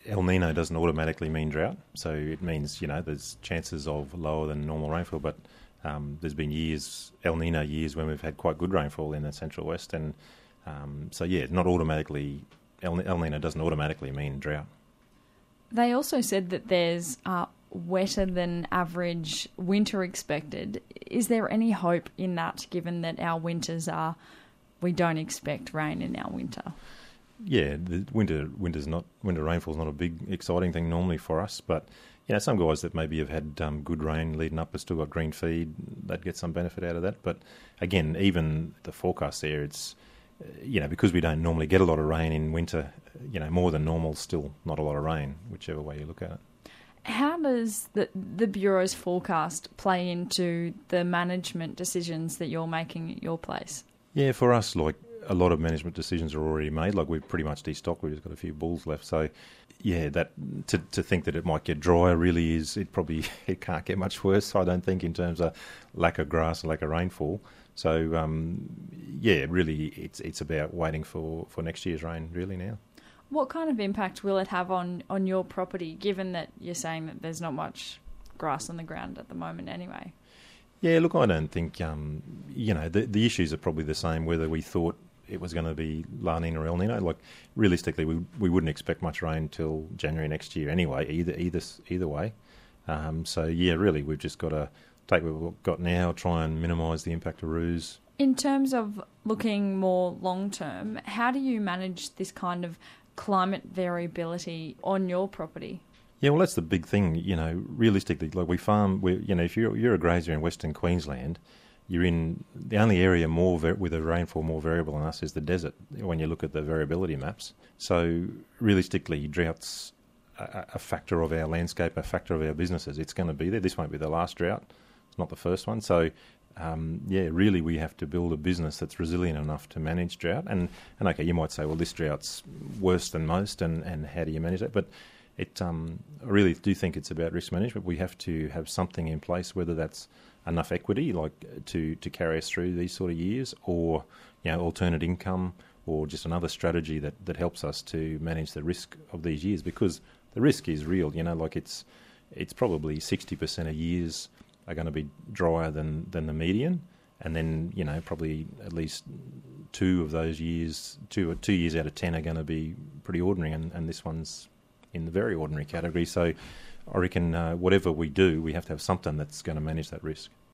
El Nino doesn't automatically mean drought, so it means there's chances of lower than normal rainfall. But there's been El Nino years when we've had quite good rainfall in the Central West, and not automatically El Nino doesn't automatically mean drought. They also said that there's wetter than average winter expected. Is there any hope in that, given that our we don't expect rain in our winter? Yeah, the winter rainfall is not a big exciting thing normally for us, but some guys that maybe have had good rain leading up have still got green feed. They'd get some benefit out of that. But again, even the forecast there, it's because we don't normally get a lot of rain in winter, more than normal, still not a lot of rain, whichever way you look at it. How does the Bureau's forecast play into the management decisions that you're making at your place? Yeah, for us, a lot of management decisions are already made. We've pretty much destocked. We've just got a few bulls left. So, that to think that it might get drier really is it can't get much worse. I don't think in terms of lack of grass and lack of rainfall. So, really, it's about waiting for next year's rain really now. What kind of impact will it have on your property, given that you're saying that there's not much grass on the ground at the moment anyway? Yeah, look, I don't think, the issues are probably the same whether we thought it was going to be La Nina or El Nino. Realistically, we wouldn't expect much rain till January next year anyway, either way. Really, we've just got to take what we've got now, try and minimise the impact of roos. In terms of looking more long-term, how do you manage this kind of climate variability on your property? Yeah, well, that's the big thing. Realistically, we farm. If you're a grazier in Western Queensland, you're in the only area with a rainfall more variable than us is the desert. When you look at the variability maps, so realistically, drought's a factor of our landscape, a factor of our businesses. It's going to be there. This won't be the last drought. It's not the first one. So, really, we have to build a business that's resilient enough to manage drought. And okay, you might say, well, this drought's worse than most, and how do you manage that? But I really do think it's about risk management. We have to have something in place, whether that's enough equity, to carry us through these sort of years, or alternate income, or just another strategy that helps us to manage the risk of these years, because the risk is real. It's probably 60% of years are going to be drier than the median, and then probably at least 2 of those years, 2 years out of 10 are going to be pretty ordinary, and this one's in the very ordinary category. So I reckon whatever we do, we have to have something that's going to manage that risk.